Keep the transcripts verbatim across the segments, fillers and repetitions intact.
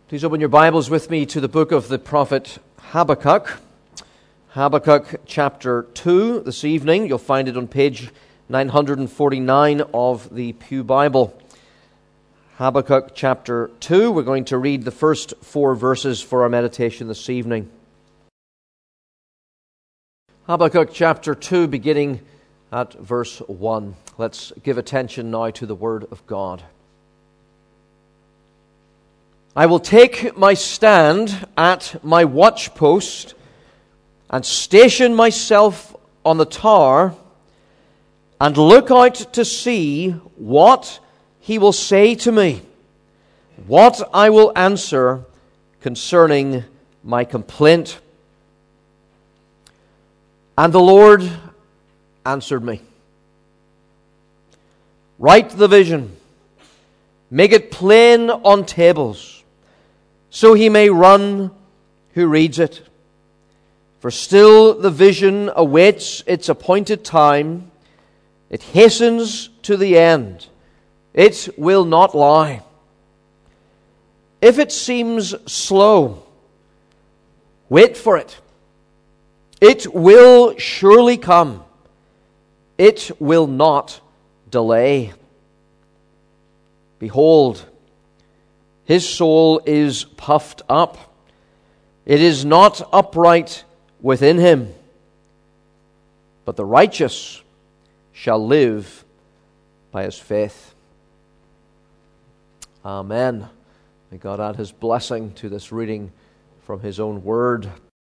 Please open your Bibles with me to the book of the prophet Habakkuk. Habakkuk chapter two this evening. You'll find it on page nine forty-nine of the Pew Bible. Habakkuk chapter two. We're going to read the first four verses for our meditation this evening. Habakkuk chapter two, beginning at verse one. Let's give attention now to the Word of God. I will take my stand at my watchpost and station myself on the tower and look out to see what he will say to me, what I will answer concerning my complaint. And the Lord answered me. Write the vision, make it plain on tables, so he may run who reads it. For still the vision awaits its appointed time. It hastens to the end. It will not lie. If it seems slow, wait for it. It will surely come. It will not delay. Behold, his soul is puffed up. It is not upright within him. But the righteous shall live by his faith. Amen. May God add his blessing to this reading from his own word.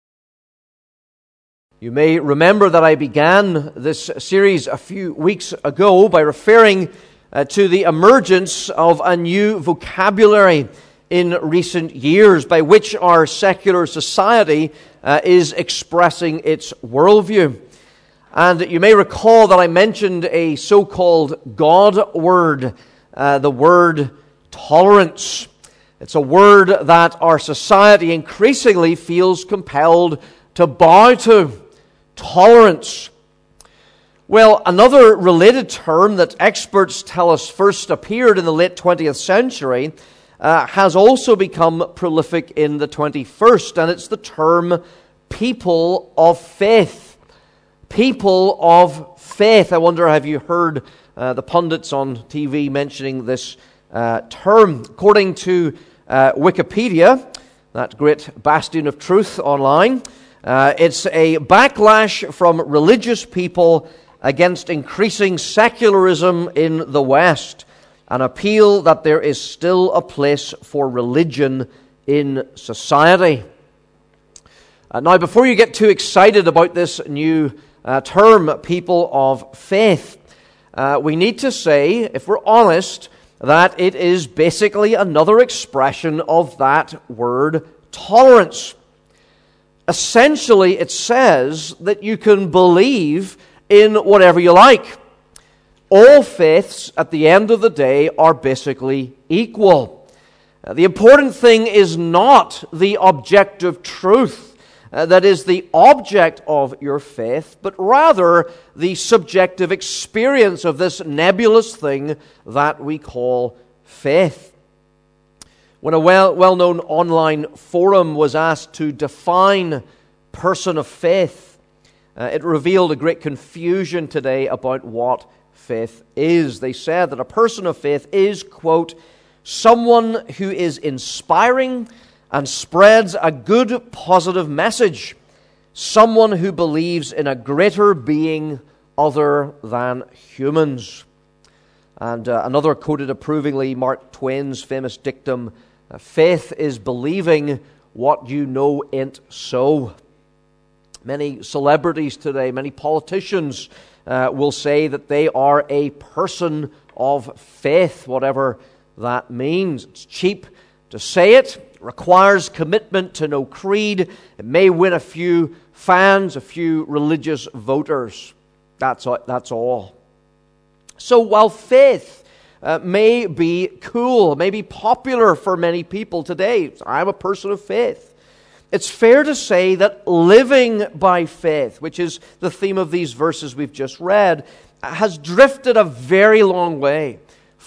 You may remember that I began this series a few weeks ago by referring Uh, to the emergence of a new vocabulary in recent years by which our secular society uh, is expressing its worldview. And you may recall that I mentioned a so-called God word, uh, the word tolerance. It's a word that our society increasingly feels compelled to bow to. Tolerance. Well, another related term that experts tell us first appeared in the late twentieth century uh, has also become prolific in the twenty-first, and it's the term people of faith. People of faith. I wonder, have you heard uh, the pundits on T V mentioning this uh, term? According to uh, Wikipedia, that great bastion of truth online, uh, it's a backlash from religious people against increasing secularism in the West, an appeal that there is still a place for religion in society. Uh, now, before you get too excited about this new uh, term, people of faith, uh, we need to say, if we're honest, that it is basically another expression of that word tolerance. Essentially, it says that you can believe in whatever you like. All faiths, at the end of the day, are basically equal. Uh, the important thing is not the objective truth uh, that is the object of your faith, but rather the subjective experience of this nebulous thing that we call faith. When a well, well-known online forum was asked to define person of faith, Uh, it revealed a great confusion today about what faith is. They said that a person of faith is, quote, someone who is inspiring and spreads a good, positive message. Someone who believes in a greater being other than humans. And uh, another quoted approvingly Mark Twain's famous dictum, faith is believing what you know ain't so. Many celebrities today, many politicians uh, will say that they are a person of faith, whatever that means. It's cheap to say it. It requires commitment to no creed. It may win a few fans, a few religious voters. That's all. That's all. So while faith uh, may be cool, may be popular for many people today, I'm a person of faith, it's fair to say that living by faith, which is the theme of these verses we've just read, has drifted a very long way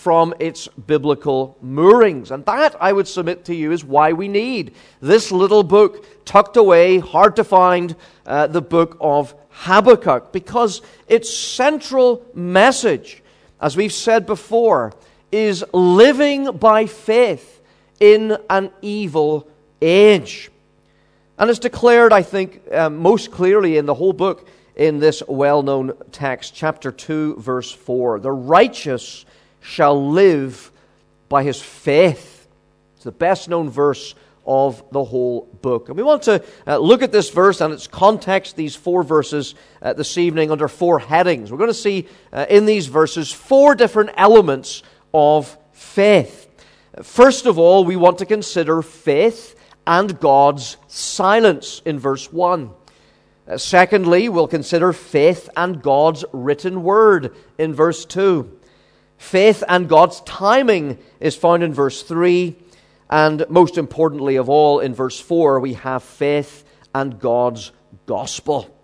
from its biblical moorings. And that, I would submit to you, is why we need this little book tucked away, hard to find, uh, the book of Habakkuk, because its central message, as we've said before, is living by faith in an evil age. And it's declared, I think, uh, most clearly in the whole book in this well-known text, chapter two, verse four. The righteous shall live by his faith. It's the best-known verse of the whole book. And we want to uh, look at this verse and its context, these four verses uh, this evening, under four headings. We're going to see uh, in these verses four different elements of faith. First of all, we want to consider faith and God's silence in verse one. Uh, secondly, we'll consider faith and God's written word in verse two. Faith and God's timing is found in verse three. And most importantly of all, in verse four, we have faith and God's gospel.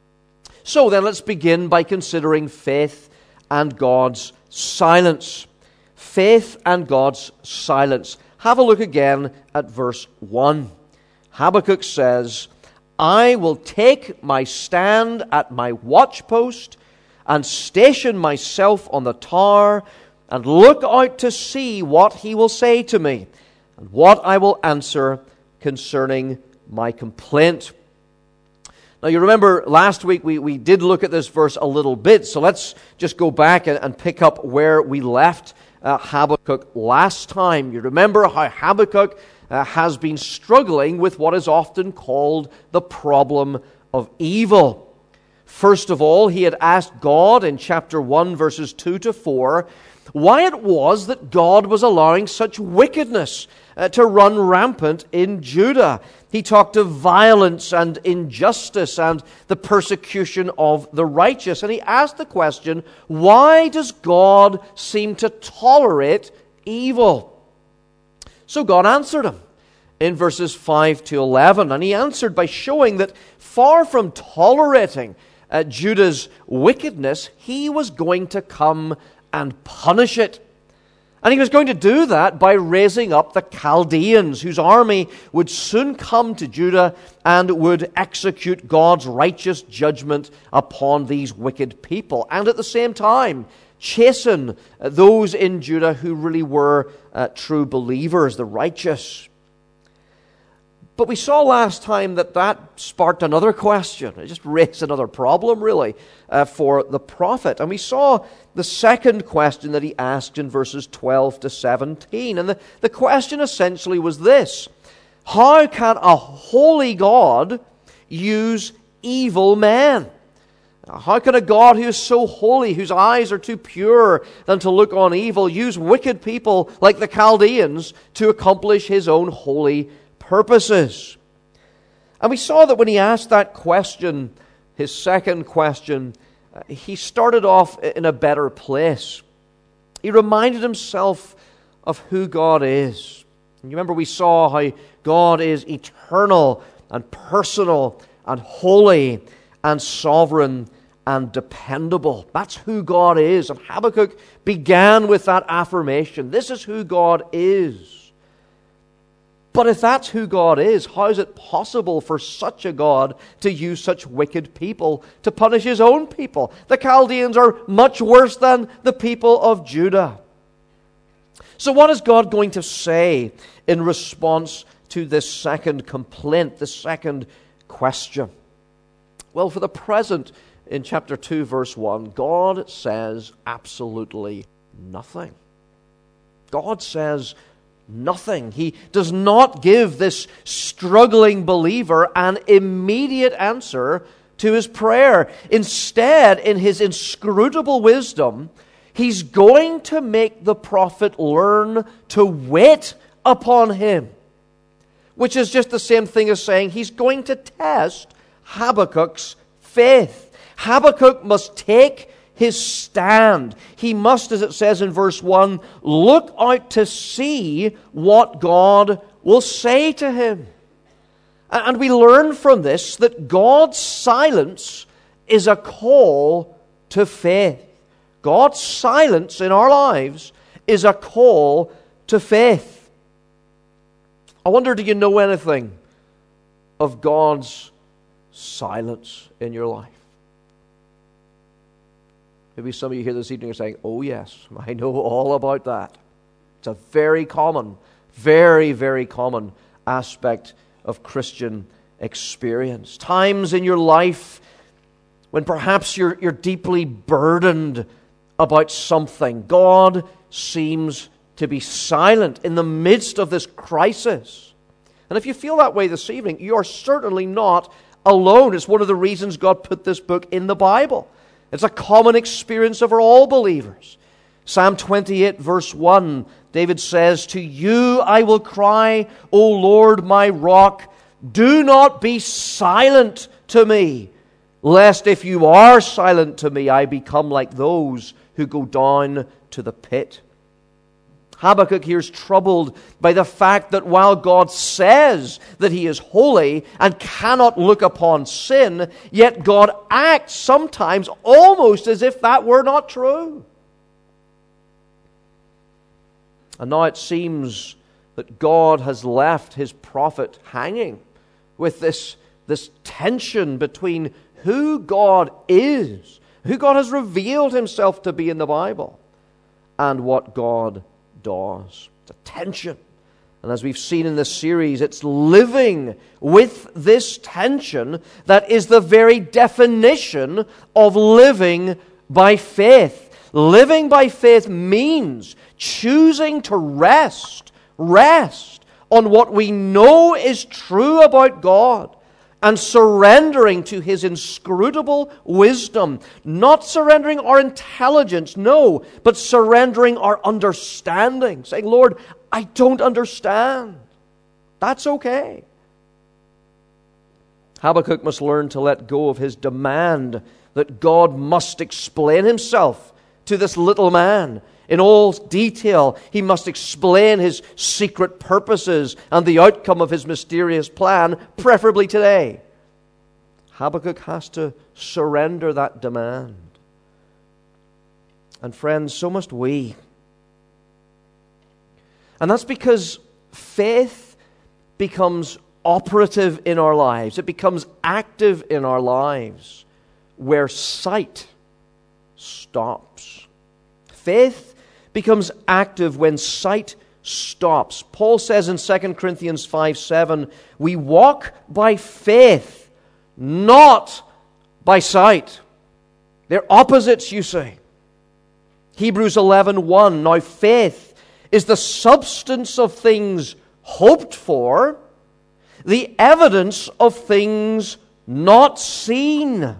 So then, let's begin by considering faith and God's silence. Faith and God's silence. Have a look again at verse one. Habakkuk says, I will take my stand at my watchpost and station myself on the tower and look out to see what he will say to me and what I will answer concerning my complaint. Now, you remember last week we, we did look at this verse a little bit, so let's just go back and, and pick up where we left uh, Habakkuk last time. You remember how Habakkuk uh, has been struggling with what is often called the problem of evil. First of all, he had asked God in chapter one, verses two to four, why it was that God was allowing such wickedness uh, to run rampant in Judah. He talked of violence and injustice and the persecution of the righteous. And he asked the question, why does God seem to tolerate evil? So God answered him in verses five to eleven. And he answered by showing that far from tolerating uh, Judah's wickedness, he was going to come and punish it. And he was going to do that by raising up the Chaldeans, whose army would soon come to Judah and would execute God's righteous judgment upon these wicked people. And at the same time, chasten those in Judah who really were uh, true believers, the righteous. But we saw last time that that sparked another question. It just raised another problem, really, uh, for the prophet. And we saw the second question that he asked in verses twelve to seventeen. And the, the question essentially was this: how can a holy God use evil men? How can a God who is so holy, whose eyes are too pure than to look on evil, use wicked people like the Chaldeans to accomplish his own holy purposes? And we saw that when he asked that question, his second question, uh, he started off in a better place. He reminded himself of who God is. And you remember we saw how God is eternal and personal and holy and sovereign and dependable. That's who God is. And Habakkuk began with that affirmation. This is who God is. But if that's who God is, how is it possible for such a God to use such wicked people to punish his own people? The Chaldeans are much worse than the people of Judah. So what is God going to say in response to this second complaint, this second question? Well, for the present, in chapter two, verse one, God says absolutely nothing. God says nothing. He does not give this struggling believer an immediate answer to his prayer. Instead, in his inscrutable wisdom, he's going to make the prophet learn to wait upon him, which is just the same thing as saying he's going to test Habakkuk's faith. Habakkuk must take his stand. He must, as it says in verse one, look out to see what God will say to him. And we learn from this that God's silence is a call to faith. God's silence in our lives is a call to faith. I wonder, do you know anything of God's silence in your life? Maybe some of you here this evening are saying, oh yes, I know all about that. It's a very common, very, very common aspect of Christian experience. Times in your life when perhaps you're, you're deeply burdened about something. God seems to be silent in the midst of this crisis. And if you feel that way this evening, you are certainly not alone. It's one of the reasons God put this book in the Bible. It's a common experience of all believers. Psalm twenty-eight, verse one, David says, to you I will cry, O Lord, my rock. Do not be silent to me, lest if you are silent to me, I become like those who go down to the pit. Habakkuk here is troubled by the fact that while God says that He is holy and cannot look upon sin, yet God acts sometimes almost as if that were not true. And now it seems that God has left His prophet hanging with this, this tension between who God is, who God has revealed Himself to be in the Bible, and what God does. It's a tension. And as we've seen in this series, it's living with this tension that is the very definition of living by faith. Living by faith means choosing to rest, rest on what we know is true about God, and surrendering to His inscrutable wisdom. Not surrendering our intelligence, no, but surrendering our understanding. Saying, Lord, I don't understand. That's okay. Habakkuk must learn to let go of his demand that God must explain Himself to this little man. In all detail, he must explain His secret purposes and the outcome of His mysterious plan, preferably today. Habakkuk has to surrender that demand. And friends, so must we. And that's because faith becomes operative in our lives. It becomes active in our lives where sight stops. Faith becomes active when sight stops. Paul says in Second Corinthians five seven, we walk by faith, not by sight. They're opposites, you see. Hebrews eleven one, now faith is the substance of things hoped for, the evidence of things not seen.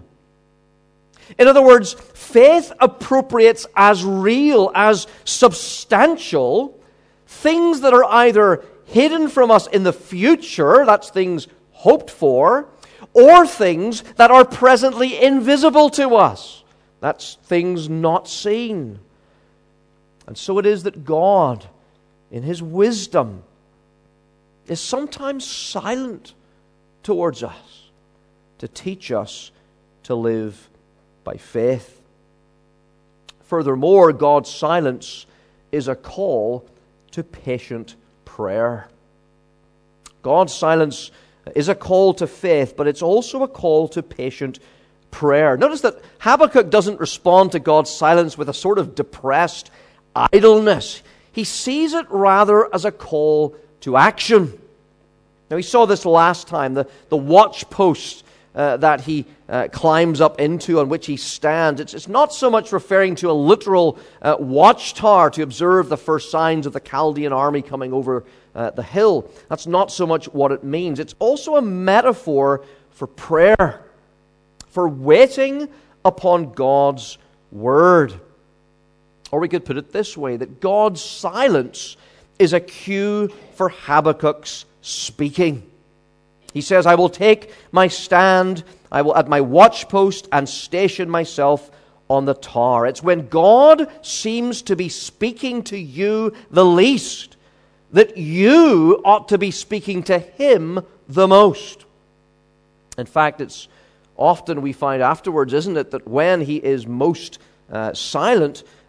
In other words, faith appropriates as real, as substantial, things that are either hidden from us in the future, that's things hoped for, or things that are presently invisible to us, that's things not seen. And so it is that God, in His wisdom, is sometimes silent towards us to teach us to live by faith. Furthermore, God's silence is a call to patient prayer. God's silence is a call to faith, but it's also a call to patient prayer. Notice that Habakkuk doesn't respond to God's silence with a sort of depressed idleness. He sees it rather as a call to action. Now, we saw this last time, the, the watch post Uh, that he uh, climbs up into, on which he stands. It's, it's not so much referring to a literal uh, watchtower to observe the first signs of the Chaldean army coming over uh, the hill. That's not so much what it means. It's also a metaphor for prayer, for waiting upon God's word. Or we could put it this way, that God's silence is a cue for Habakkuk's speaking. He says, I will take my stand I will at my watchpost and station myself on the tower. It's when God seems to be speaking to you the least that you ought to be speaking to Him the most. In fact, it's often we find afterwards, isn't it, that when He is most uh, silent,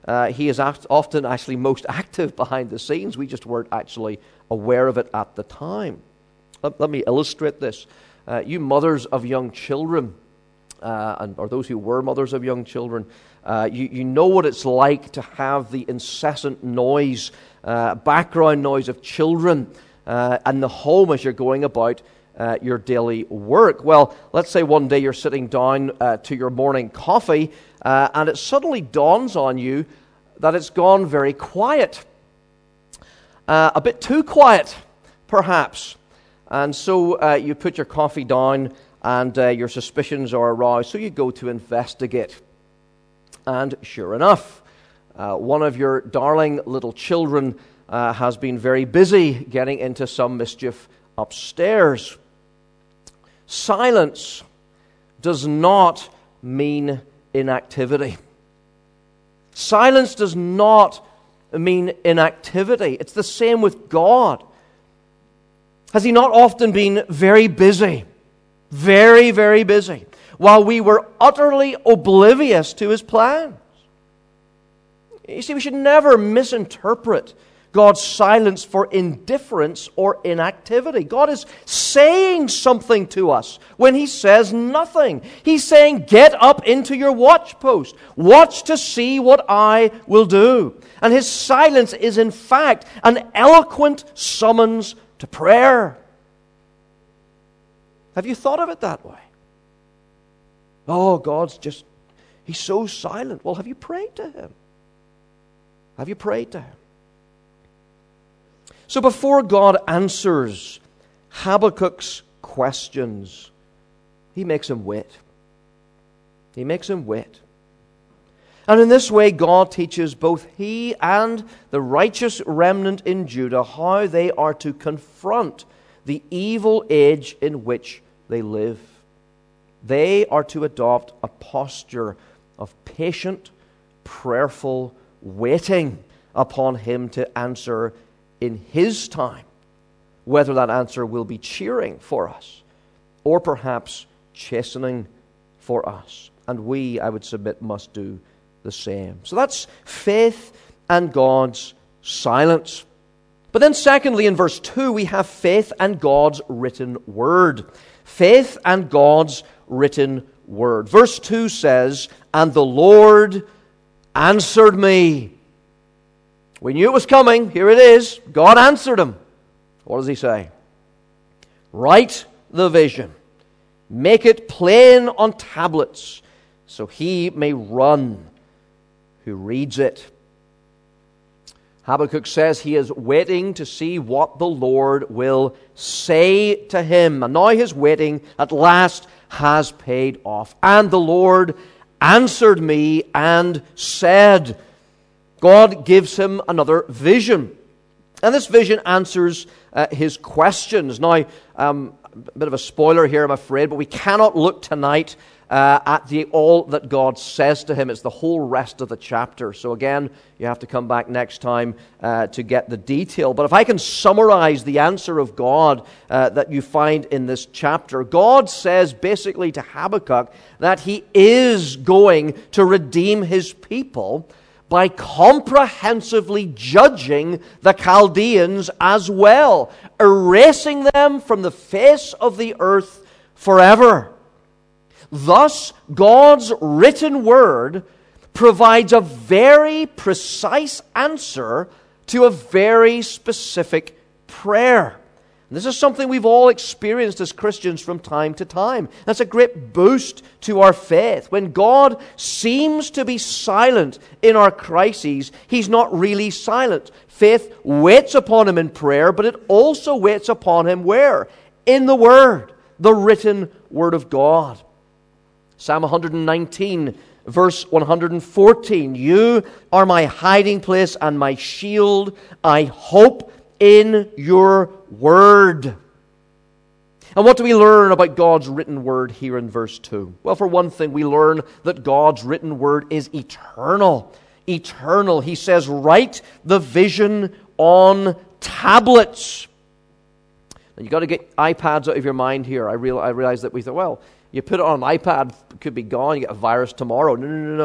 uh, he is act- often actually most active behind the scenes. We just weren't actually aware of it at the time. Let, let me illustrate this. Uh, you mothers of young children, uh, and or those who were mothers of young children, uh, you, you know what it's like to have the incessant noise, uh, background noise of children uh, in the home as you're going about uh, your daily work. Well, let's say one day you're sitting down uh, to your morning coffee, uh, and it suddenly dawns on you that it's gone very quiet. Uh, a bit too quiet, perhaps. And so uh, you put your coffee down and uh, your suspicions are aroused, so you go to investigate. And sure enough, uh, one of your darling little children uh, has been very busy getting into some mischief upstairs. Silence does not mean inactivity. Silence does not mean inactivity. It's the same with God. Has He not often been very busy? Very, very busy. While we were utterly oblivious to His plans. You see, we should never misinterpret God's silence for indifference or inactivity. God is saying something to us when He says nothing. He's saying, get up into your watch post. Watch to see what I will do. And His silence is in fact an eloquent summons to prayer. Have you thought of it that way? Oh, God's just, He's so silent. Well, have you prayed to Him? Have you prayed to Him? So before God answers Habakkuk's questions, He makes him wait. He makes him wait. And in this way, God teaches both He and the righteous remnant in Judah how they are to confront the evil age in which they live. They are to adopt a posture of patient, prayerful waiting upon Him to answer in His time, whether that answer will be cheering for us or perhaps chastening for us. And we, I would submit, must do the same. So that's faith and God's silence. But then secondly, in verse two, we have faith and God's written word. Faith and God's written word. Verse two says, "And the Lord answered me." We knew it was coming. Here it is. God answered him. What does He say? "Write the vision. Make it plain on tablets, so he may run who reads it." Habakkuk says he is waiting to see what the Lord will say to him. And now his waiting at last has paid off. "And the Lord answered me and said." God gives him another vision. And this vision answers uh, his questions. Now, um, a bit of a spoiler here, I'm afraid, but we cannot look tonight uh, at the all that God says to him. It's the whole rest of the chapter. So again, you have to come back next time uh, to get the detail. But if I can summarize the answer of God uh, that you find in this chapter, God says basically to Habakkuk that He is going to redeem His people by comprehensively judging the Chaldeans as well, erasing them from the face of the earth forever. Thus, God's written word provides a very precise answer to a very specific prayer. This is something we've all experienced as Christians from time to time. That's a great boost to our faith. When God seems to be silent in our crises, He's not really silent. Faith waits upon Him in prayer, but it also waits upon Him where? In the Word, the written Word of God. Psalm one nineteen, verse one fourteen, "You are my hiding place and my shield. I hope in your word." And what do we learn about God's written word here in verse two? Well, for one thing, we learn that God's written word is eternal. Eternal. He says, "Write the vision on tablets." And you've got to get iPads out of your mind here. I, real, I realize that we thought, well, you put it on an iPad, it could be gone, you get a virus tomorrow. No, no, no, no.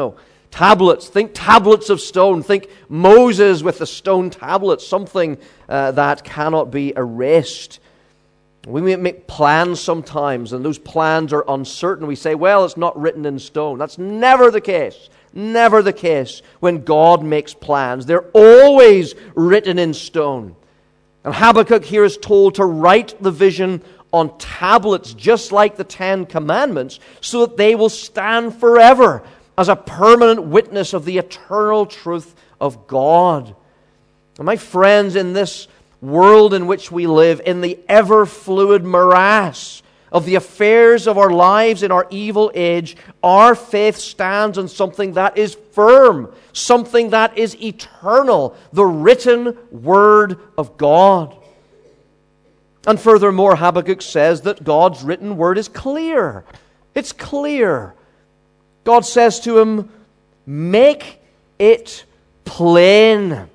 Tablets, think tablets of stone. Think Moses with the stone tablets, something uh, that cannot be erased. We may make plans sometimes, and those plans are uncertain. We say, well, it's not written in stone. That's never the case. Never the case when God makes plans. They're always written in stone. And Habakkuk here is told to write the vision on tablets, just like the Ten Commandments, so that they will stand forever as a permanent witness of the eternal truth of God. And my friends, in this world in which we live, in the ever-fluid morass of the affairs of our lives in our evil age, our faith stands on something that is firm, something that is eternal, the written Word of God. And furthermore, Habakkuk says that God's written Word is clear. It's clear. God says to him, make it plain.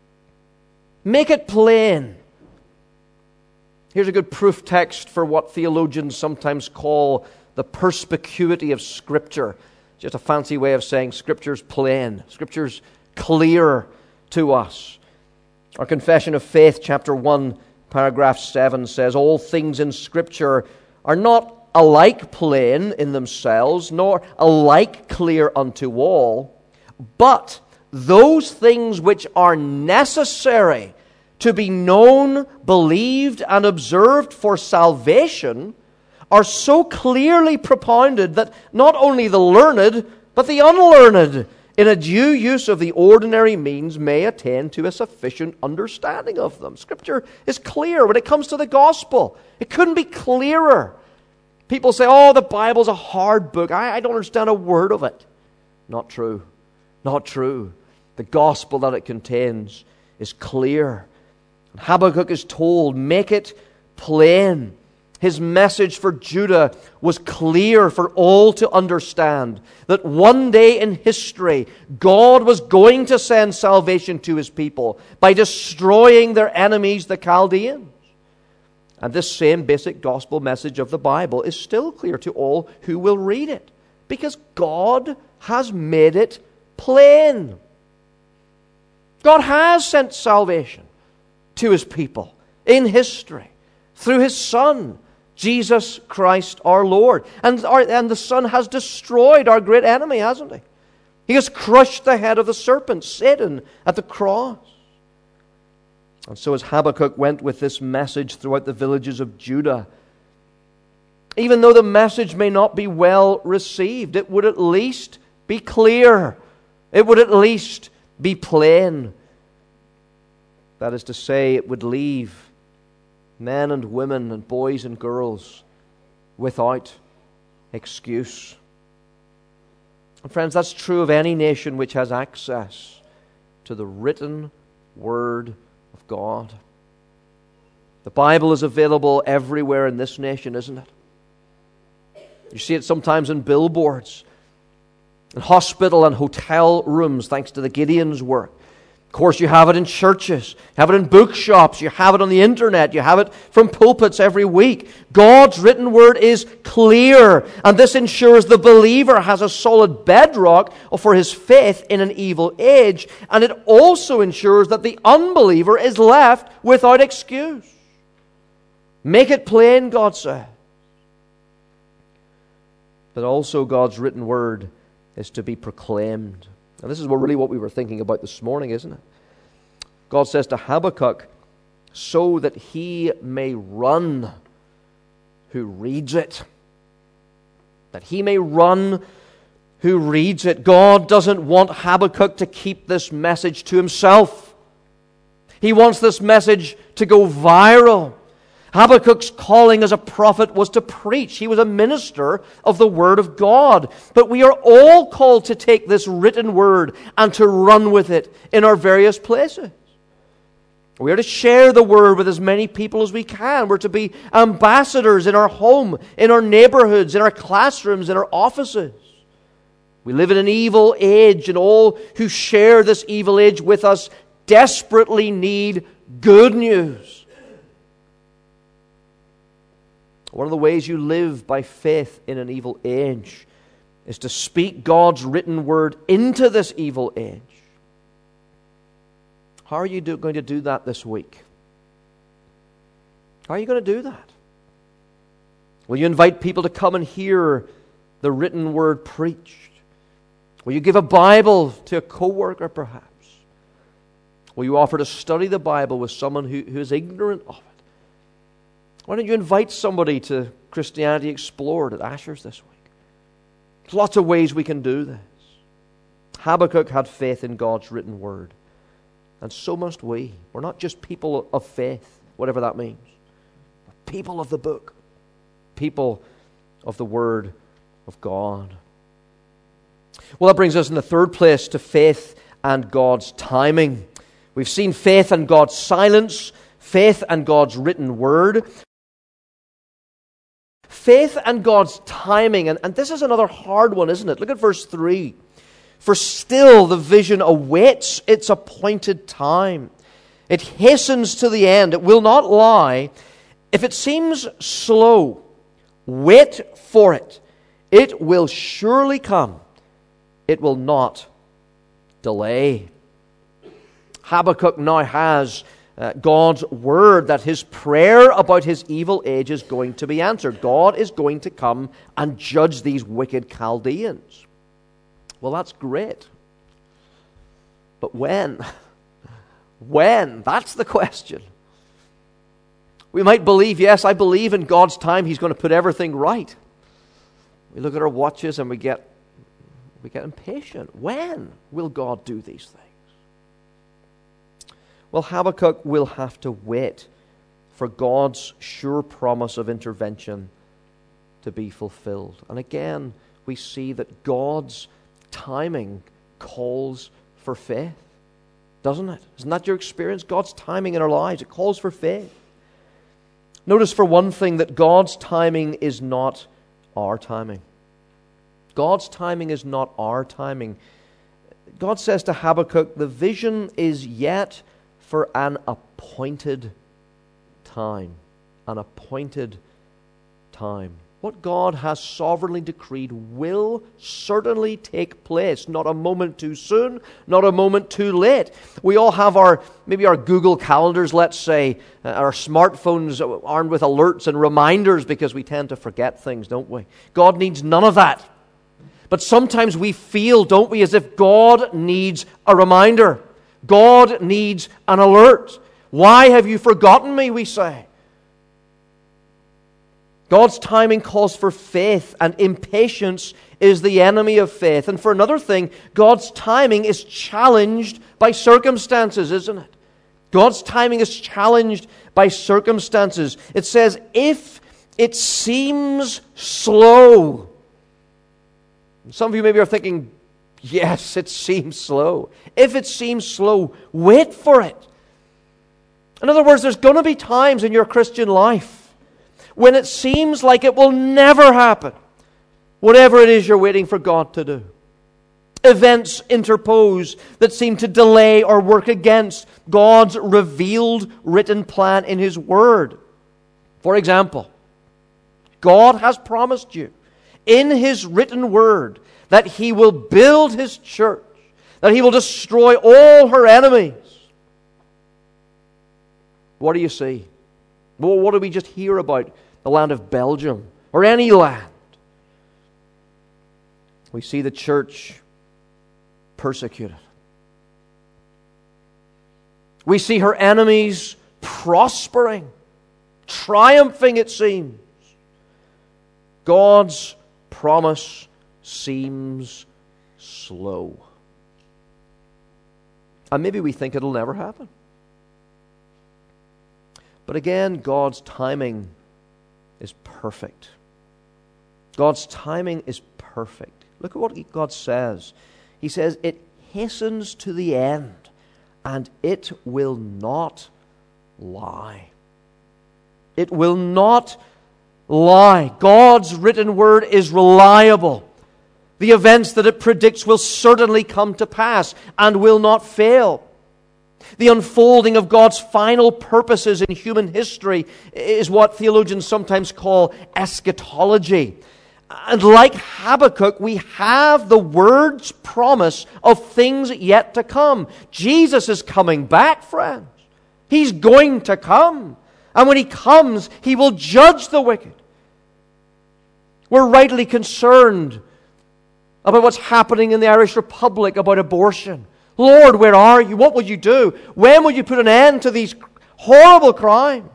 Make it plain. Here's a good proof text for what theologians sometimes call the perspicuity of Scripture. Just a fancy way of saying Scripture's plain. Scripture's clear to us. Our Confession of Faith, chapter one, paragraph seven says, all things in Scripture are not alike plain in themselves, nor alike clear unto all, but those things which are necessary to be known, believed, and observed for salvation are so clearly propounded that not only the learned, but the unlearned, in a due use of the ordinary means, may attain to a sufficient understanding of them. Scripture is clear when it comes to the gospel. It couldn't be clearer. People say, oh, the Bible's a hard book. I, I don't understand a word of it. Not true. Not true. The gospel that it contains is clear. And Habakkuk is told, make it plain. His message for Judah was clear for all to understand, that one day in history, God was going to send salvation to His people by destroying their enemies, the Chaldeans. And this same basic gospel message of the Bible is still clear to all who will read it, because God has made it plain. God has sent salvation to His people in history through His Son, Jesus Christ our Lord. And, our, and the Son has destroyed our great enemy, hasn't He? He has crushed the head of the serpent, Satan, at the cross. And so as Habakkuk went with this message throughout the villages of Judah, even though the message may not be well received, it would at least be clear. It would at least be plain. That is to say, it would leave men and women and boys and girls without excuse. And friends, that's true of any nation which has access to the written Word of God. The Bible is available everywhere in this nation, isn't it? You see it sometimes in billboards, in hospital and hotel rooms, thanks to the Gideon's work. Of course, you have it in churches, you have it in bookshops, you have it on the internet, you have it from pulpits every week. God's written Word is clear, and this ensures the believer has a solid bedrock for his faith in an evil age, and it also ensures that the unbeliever is left without excuse. Make it plain, God says. But also God's written Word is to be proclaimed. And this is what, really what we were thinking about this morning, isn't it? God says to Habakkuk, so that he may run who reads it. That he may run who reads it. God doesn't want Habakkuk to keep this message to himself. He wants this message to go viral. Habakkuk's calling as a prophet was to preach. He was a minister of the Word of God. But we are all called to take this written Word and to run with it in our various places. We are to share the Word with as many people as we can. We're to be ambassadors in our home, in our neighborhoods, in our classrooms, in our offices. We live in an evil age, and all who share this evil age with us desperately need good news. One of the ways you live by faith in an evil age is to speak God's written word into this evil age. How are you do, going to do that this week? How are you going to do that? Will you invite people to come and hear the written word preached? Will you give a Bible to a co-worker perhaps? Will you offer to study the Bible with someone who, who is ignorant of it? Why don't you invite somebody to Christianity Explored at Asher's this week? There's lots of ways we can do this. Habakkuk had faith in God's written word. And so must we. We're not just people of faith, whatever that means. We're people of the book. People of the word of God. Well, that brings us in the third place to faith and God's timing. We've seen faith and God's silence, faith and God's written word. Faith and God's timing, and, and this is another hard one, isn't it? Look at verse three. For still the vision awaits its appointed time. It hastens to the end. It will not lie. If it seems slow, wait for it. It will surely come. It will not delay. Habakkuk now has uh, God's word that his prayer about his evil age is going to be answered. God is going to come and judge these wicked Chaldeans. Well, that's great. But when? When? That's the question. We might believe, yes, I believe in God's time He's going to put everything right. We look at our watches and we get we get impatient. When will God do these things? Well, Habakkuk will have to wait for God's sure promise of intervention to be fulfilled. And again, we see that God's timing calls for faith, doesn't it? Isn't that your experience? God's timing in our lives, it calls for faith. Notice for one thing that God's timing is not our timing. God's timing is not our timing. God says to Habakkuk, the vision is yet for an appointed time. An appointed time. What God has sovereignly decreed will certainly take place. Not a moment too soon, not a moment too late. We all have our, maybe our Google calendars, let's say, uh, our smartphones armed with alerts and reminders because we tend to forget things, don't we? God needs none of that. But sometimes we feel, don't we, as if God needs a reminder. God needs an alert. Why have you forgotten me, we say. God's timing calls for faith, and impatience is the enemy of faith. And for another thing, God's timing is challenged by circumstances, isn't it? God's timing is challenged by circumstances. It says, if it seems slow. Some of you maybe are thinking, yes, it seems slow. If it seems slow, wait for it. In other words, there's going to be times in your Christian life when it seems like it will never happen, whatever it is you're waiting for God to do. Events interpose that seem to delay or work against God's revealed written plan in His Word. For example, God has promised you in His written Word that He will build His church, that He will destroy all her enemies. What do you see? Well, what do we just hear about the land of Belgium or any land? We see the church persecuted. We see her enemies prospering, triumphing, it seems. God's promise seems slow. And maybe we think it'll never happen. But again, God's timing is perfect. God's timing is perfect. Look at what God says. He says, it hastens to the end, and it will not lie. It will not lie. God's written word is reliable. The events that it predicts will certainly come to pass and will not fail. The unfolding of God's final purposes in human history is what theologians sometimes call eschatology. And like Habakkuk, we have the word's promise of things yet to come. Jesus is coming back, friends. He's going to come. And when He comes, He will judge the wicked. We're rightly concerned about what's happening in the Irish Republic about abortion. Lord, where are you? What will you do? When will you put an end to these horrible crimes?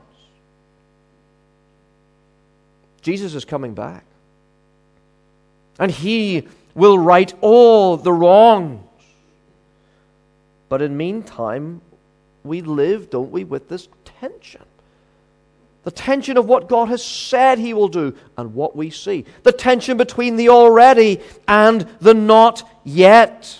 Jesus is coming back. And He will right all the wrongs. But in the meantime, we live, don't we, with this tension. The tension of what God has said He will do and what we see. The tension between the already and the not yet.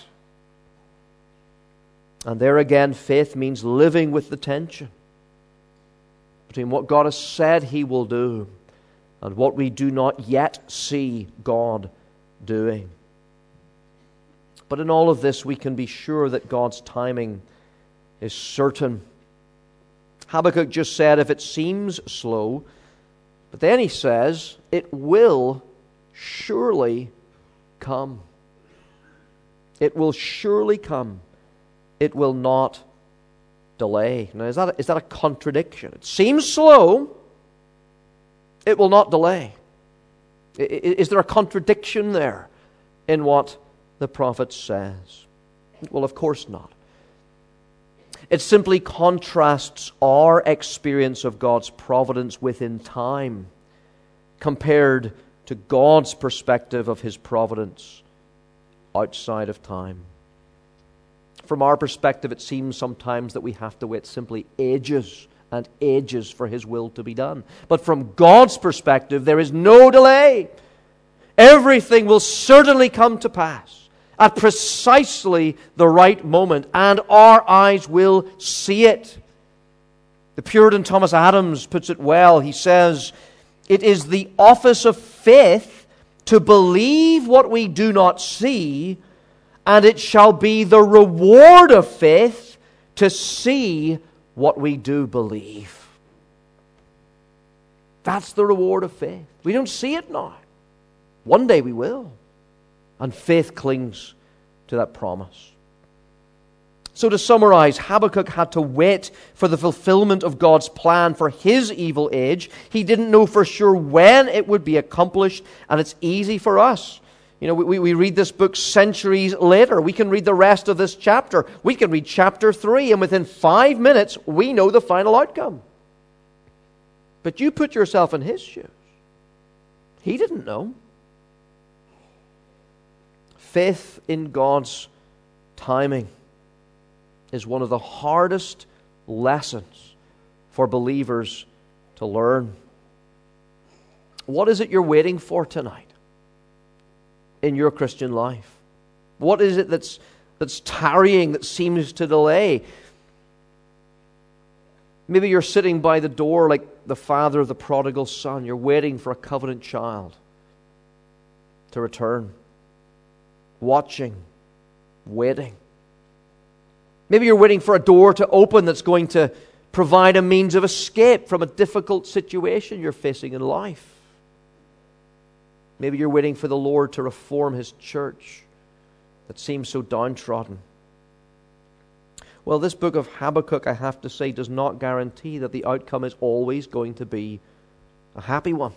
And there again, faith means living with the tension between what God has said He will do and what we do not yet see God doing. But in all of this, we can be sure that God's timing is certain. Habakkuk just said, if it seems slow, but then he says, it will surely come. It will surely come. It will not delay. Now, is that a, is that a contradiction? It seems slow. It will not delay. Is there a contradiction there in what the prophet says? Well, of course not. It simply contrasts our experience of God's providence within time compared to God's perspective of His providence outside of time. From our perspective, it seems sometimes that we have to wait simply ages and ages for His will to be done. But from God's perspective, there is no delay. Everything will certainly come to pass at precisely the right moment, and our eyes will see it. The Puritan Thomas Adams puts it well. He says, it is the office of faith to believe what we do not see, and it shall be the reward of faith to see what we do believe. That's the reward of faith. We don't see it now. One day we will. And faith clings to that promise. So to summarize, Habakkuk had to wait for the fulfillment of God's plan for his evil age. He didn't know for sure when it would be accomplished, and it's easy for us. You know, we, we read this book centuries later. We can read the rest of this chapter. We can read chapter three, and within five minutes, we know the final outcome. But you put yourself in his shoes. He didn't know. Faith in God's timing is one of the hardest lessons for believers to learn. What is it you're waiting for tonight in your Christian life? What is it that's that's tarrying, that seems to delay? Maybe you're sitting by the door like the father of the prodigal son. You're waiting for a covenant child to return. Watching, waiting. Maybe you're waiting for a door to open that's going to provide a means of escape from a difficult situation you're facing in life. Maybe you're waiting for the Lord to reform His church that seems so downtrodden. Well, this book of Habakkuk, I have to say, does not guarantee that the outcome is always going to be a happy one.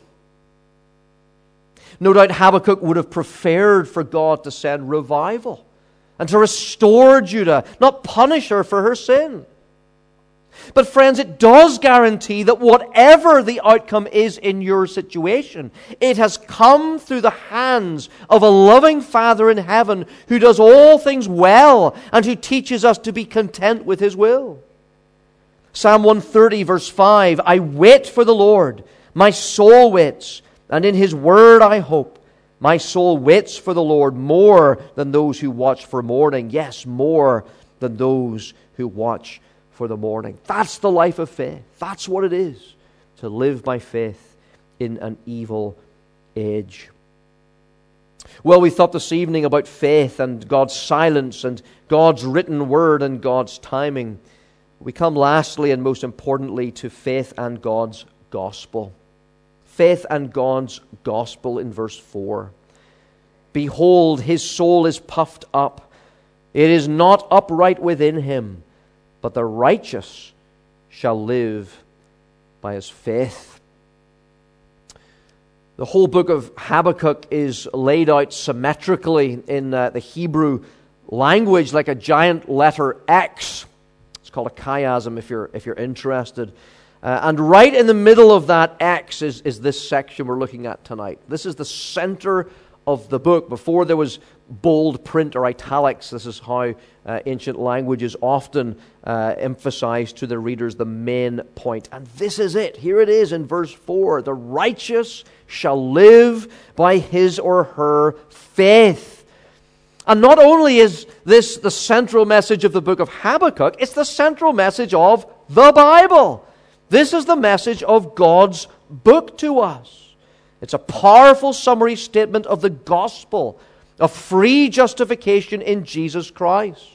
No doubt Habakkuk would have preferred for God to send revival and to restore Judah, not punish her for her sin. But friends, it does guarantee that whatever the outcome is in your situation, it has come through the hands of a loving Father in heaven who does all things well and who teaches us to be content with His will. Psalm one thirty verse five, I wait for the Lord, my soul waits, and in His word I hope. My soul waits for the Lord more than those who watch for morning. Yes, more than those who watch for the morning. That's the life of faith. That's what it is to live by faith in an evil age. Well, we thought this evening about faith and God's silence and God's written word and God's timing. We come lastly and most importantly to faith and God's gospel. faith and God's gospel in verse four. Behold, his soul is puffed up. It is not upright within him, but the righteous shall live by his faith. The whole book of Habakkuk is laid out symmetrically in uh, the Hebrew language like a giant letter X. It's called a chiasm if you're, if you're interested. Uh, and right in the middle of that X is, is this section we're looking at tonight. This is the center of the book. Before there was bold print or italics, this is how uh, ancient languages often uh, emphasized to the readers the main point. And this is it. Here it is in verse four. The righteous shall live by his or her faith. And not only is this the central message of the book of Habakkuk, it's the central message of the Bible. This is the message of God's book to us. It's a powerful summary statement of the gospel of free justification in Jesus Christ.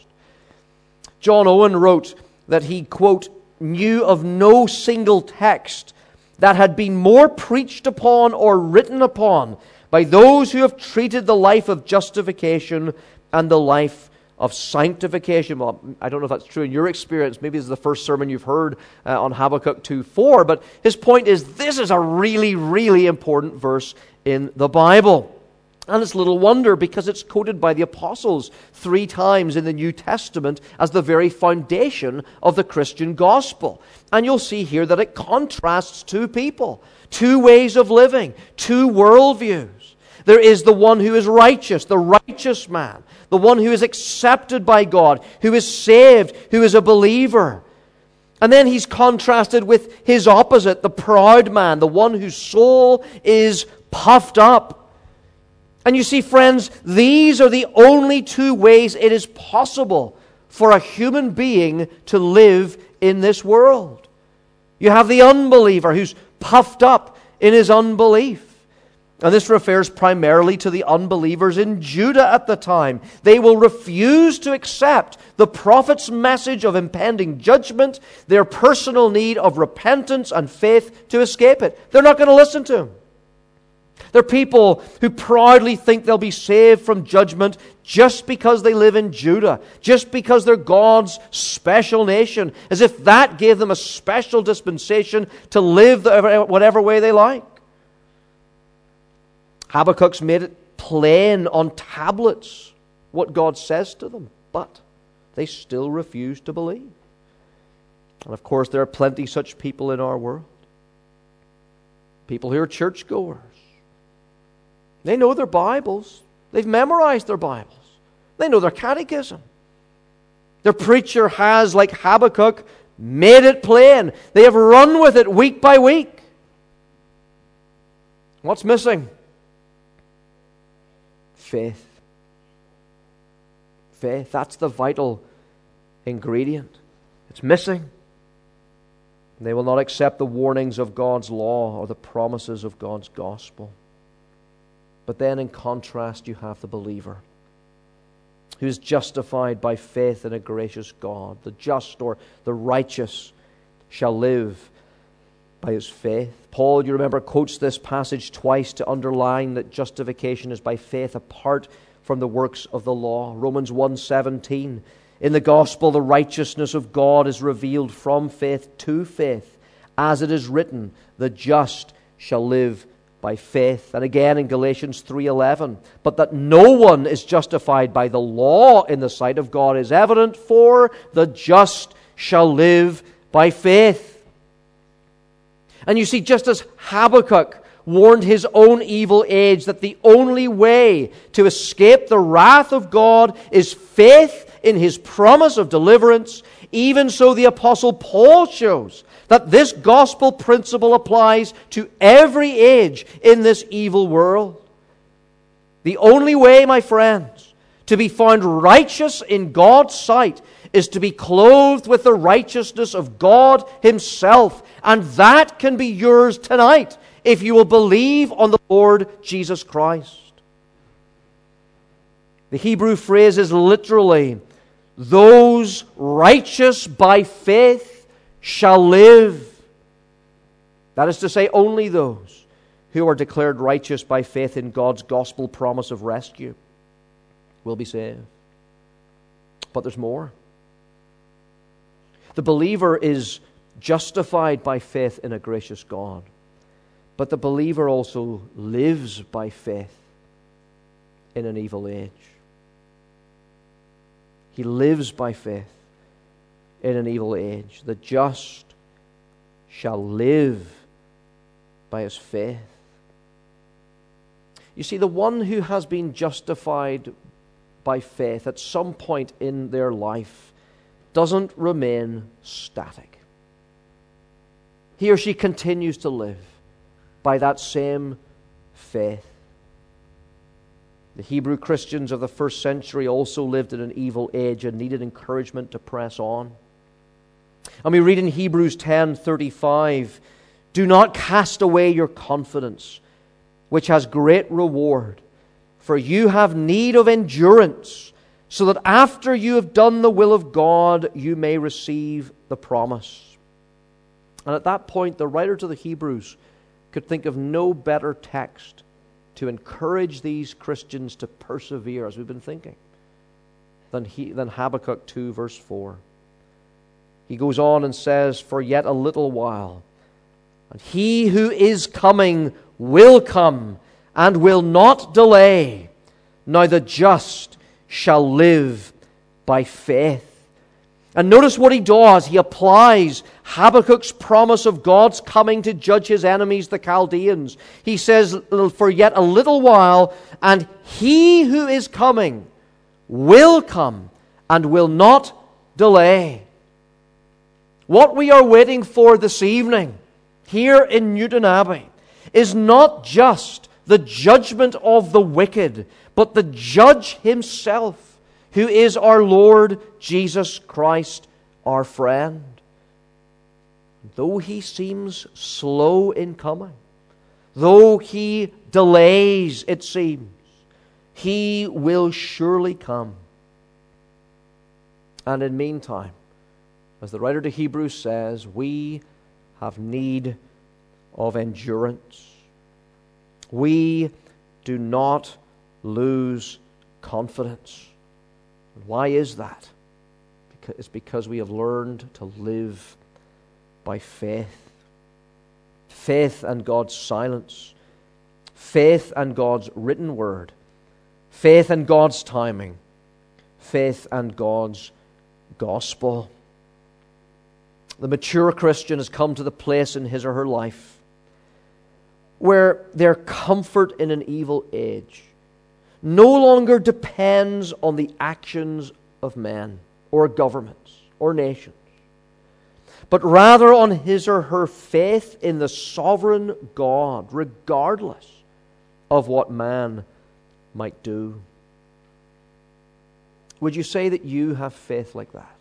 John Owen wrote that he, quote, knew of no single text that had been more preached upon or written upon by those who have treated the life of justification and the life of sanctification. Well, I don't know if that's true in your experience. Maybe this is the first sermon you've heard uh, on Habakkuk two four. But his point is, this is a really, really important verse in the Bible. And it's little wonder, because it's quoted by the apostles three times in the New Testament as the very foundation of the Christian gospel. And you'll see here that it contrasts two people, two ways of living, two worldviews. There is the one who is righteous, the righteous man, the one who is accepted by God, who is saved, who is a believer. And then he's contrasted with his opposite, the proud man, the one whose soul is puffed up. And you see, friends, these are the only two ways it is possible for a human being to live in this world. You have the unbeliever who's puffed up in his unbelief. And this refers primarily to the unbelievers in Judah at the time. They will refuse to accept the prophet's message of impending judgment, their personal need of repentance and faith to escape it. They're not going to listen to him. They're people who proudly think they'll be saved from judgment just because they live in Judah, just because they're God's special nation, as if that gave them a special dispensation to live whatever way they like. Habakkuk's made it plain on tablets what God says to them, but they still refuse to believe. And of course, there are plenty such people in our world. People who are churchgoers. They know their Bibles. They've memorized their Bibles. They know their catechism. Their preacher has, like Habakkuk, made it plain. They have run with it week by week. What's missing? Faith. Faith. That's the vital ingredient. It's missing. They will not accept the warnings of God's law or the promises of God's gospel. But then in contrast, you have the believer who is justified by faith in a gracious God. The just or the righteous shall live by his faith. Paul, you remember, quotes this passage twice to underline that justification is by faith apart from the works of the law. Romans one seventeen, in the gospel the righteousness of God is revealed from faith to faith, as it is written, the just shall live by faith. And again in Galatians three eleven, but that no one is justified by the law in the sight of God is evident, for the just shall live by faith. And you see, just as Habakkuk warned his own evil age that the only way to escape the wrath of God is faith in his promise of deliverance, even so the Apostle Paul shows that this gospel principle applies to every age in this evil world. The only way, my friends, to be found righteous in God's sight is to be clothed with the righteousness of God Himself. And that can be yours tonight if you will believe on the Lord Jesus Christ. The Hebrew phrase is literally, those righteous by faith shall live. That is to say, only those who are declared righteous by faith in God's gospel promise of rescue will be saved. But there's more. The believer is justified by faith in a gracious God, but the believer also lives by faith in an evil age. He lives by faith in an evil age. The just shall live by his faith. You see, the one who has been justified by faith at some point in their life doesn't remain static. He or she continues to live by that same faith. The Hebrew Christians of the first century also lived in an evil age and needed encouragement to press on. And we read in Hebrews ten thirty-five, "Do not cast away your confidence, which has great reward, for you have need of endurance, so that after you have done the will of God, you may receive the promise." And at that point, the writer to the Hebrews could think of no better text to encourage these Christians to persevere, as we've been thinking, than, he, than Habakkuk two, verse four. He goes on and says, "For yet a little while, and he who is coming will come and will not delay. Now the just shall live by faith." And notice what he does. He applies Habakkuk's promise of God's coming to judge his enemies, the Chaldeans. He says, "For yet a little while, and he who is coming will come and will not delay." What we are waiting for this evening here in Newton Abbey is not just the judgment of the wicked, but the judge himself, who is our Lord Jesus Christ, our friend. Though he seems slow in coming, though he delays, it seems, he will surely come. And in the meantime, as the writer to Hebrews says, we have need of endurance. We do not lose confidence. Why is that? It's because we have learned to live by faith. Faith and God's silence. Faith and God's written word. Faith and God's timing. Faith and God's gospel. The mature Christian has come to the place in his or her life where their comfort in an evil age no longer depends on the actions of men or governments or nations, but rather on his or her faith in the sovereign God, regardless of what man might do. Would you say that you have faith like that?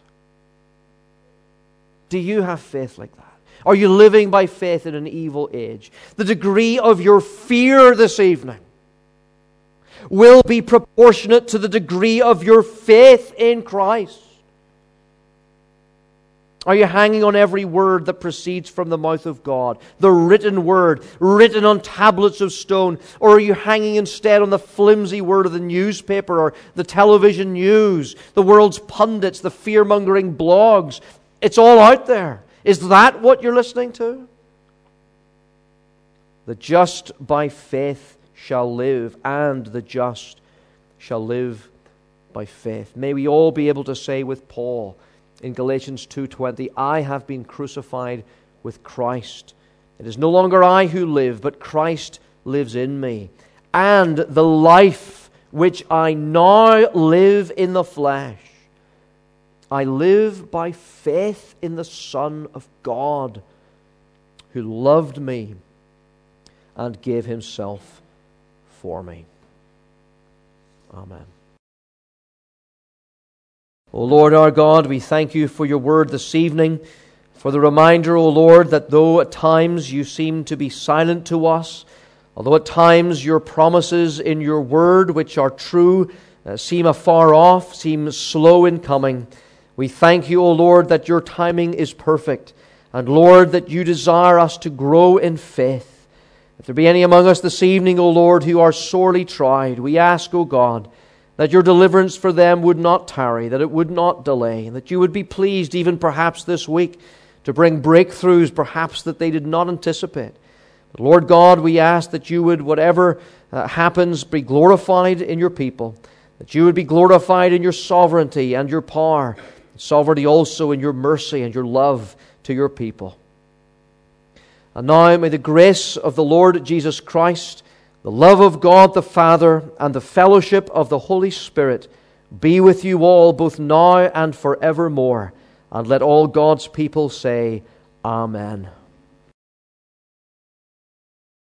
Do you have faith like that? Are you living by faith in an evil age? The degree of your fear this evening will be proportionate to the degree of your faith in Christ. Are you hanging on every word that proceeds from the mouth of God, the written word, written on tablets of stone? Or are you hanging instead on the flimsy word of the newspaper or the television news, the world's pundits, the fear-mongering blogs? It's all out there. Is that what you're listening to? The just by faith shall live, and the just shall live by faith. May we all be able to say with Paul in Galatians two twenty, "I have been crucified with Christ. It is no longer I who live, but Christ lives in me. And the life which I now live in the flesh, I live by faith in the Son of God, who loved me and gave himself for me." Amen. O Lord our God, we thank you for your word this evening, for the reminder, O Lord, that though at times you seem to be silent to us, although at times your promises in your word, which are true, uh, seem afar off, seem slow in coming, we thank you, O Lord, that your timing is perfect, and Lord, that you desire us to grow in faith, If there be any among us this evening, O Lord, who are sorely tried, we ask, O God, that your deliverance for them would not tarry, that it would not delay, and that you would be pleased even perhaps this week to bring breakthroughs perhaps that they did not anticipate. But Lord God, we ask that you would, whatever uh, happens, be glorified in your people, that you would be glorified in your sovereignty and your power, sovereignty also in your mercy and your love to your people. And now may the grace of the Lord Jesus Christ, the love of God the Father, and the fellowship of the Holy Spirit be with you all, both now and forevermore. And let all God's people say, Amen.